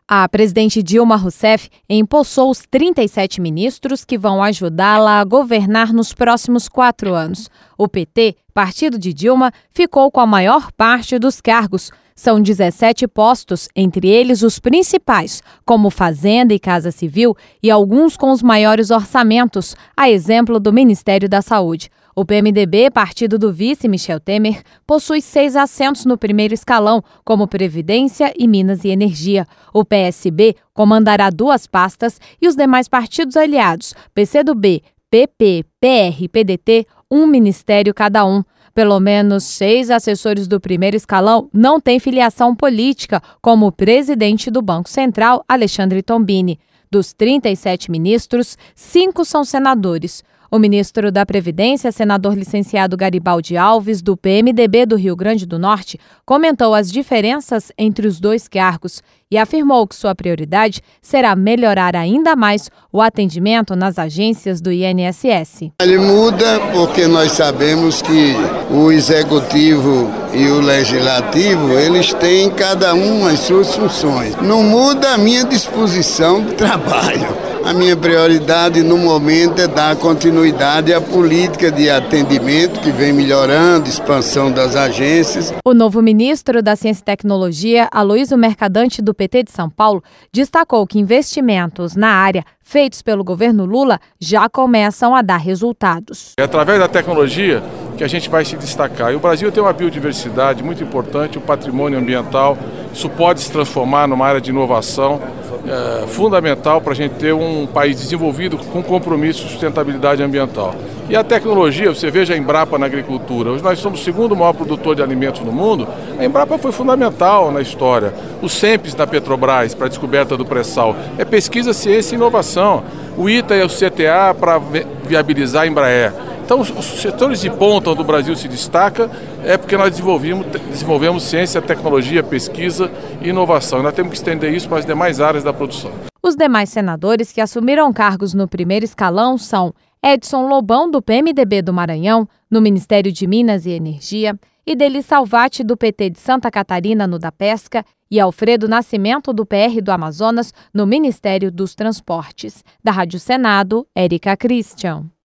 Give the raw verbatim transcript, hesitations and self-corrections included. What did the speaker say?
A presidente Dilma Rousseff empossou os trinta e sete ministros que vão ajudá-la a governar nos próximos quatro anos. O P T, partido de Dilma, ficou com a maior parte dos cargos. São dezessete postos, entre eles os principais, como Fazenda e Casa Civil, e alguns com os maiores orçamentos, a exemplo do Ministério da Saúde. O P M D B, partido do vice Michel Temer, possui seis assentos no primeiro escalão, como Previdência e Minas e Energia. O P S B comandará duas pastas e os demais partidos aliados, P C do B, P P, P R e P D T, um ministério cada um. Pelo menos seis assessores do primeiro escalão não têm filiação política, como o presidente do Banco Central, Alexandre Tombini. Dos trinta e sete ministros, cinco são senadores. O ministro da Previdência, senador licenciado Garibaldi Alves, do P M D B do Rio Grande do Norte, comentou as diferenças entre os dois cargos e afirmou que sua prioridade será melhorar ainda mais o atendimento nas agências do I N S S. Ele muda porque nós sabemos que o executivo e o legislativo, eles têm cada um as suas funções. Não muda a minha disposição de trabalho. A minha prioridade no momento é dar continuidade à política de atendimento que vem melhorando, expansão das agências. O novo ministro da Ciência e Tecnologia, Aloysio Mercadante, do P T de São Paulo, destacou que investimentos na área feitos pelo governo Lula já começam a dar resultados. É através da tecnologia que a gente vai se destacar. E o Brasil tem uma biodiversidade muito importante, um patrimônio ambiental. Isso pode se transformar numa área de inovação é, fundamental para a gente ter um país desenvolvido com compromisso de sustentabilidade ambiental. E a tecnologia, você veja a Embrapa na agricultura. Hoje nós somos o segundo maior produtor de alimentos no mundo. A Embrapa foi fundamental na história. O SEMPES da Petrobras para a descoberta do pré-sal. É pesquisa, ciência e inovação. O I T A e o C T A para viabilizar a Embraer. Então, os setores de ponta onde o Brasil se destaca é porque nós desenvolvemos, desenvolvemos ciência, tecnologia, pesquisa e inovação. E nós temos que estender isso para as demais áreas da produção. Os demais senadores que assumiram cargos no primeiro escalão são Edson Lobão, do P M D B do Maranhão, no Ministério de Minas e Energia, Ideli Salvati, do P T de Santa Catarina, no da Pesca, e Alfredo Nascimento, do P R do Amazonas, no Ministério dos Transportes. Da Rádio Senado, Érica Christian.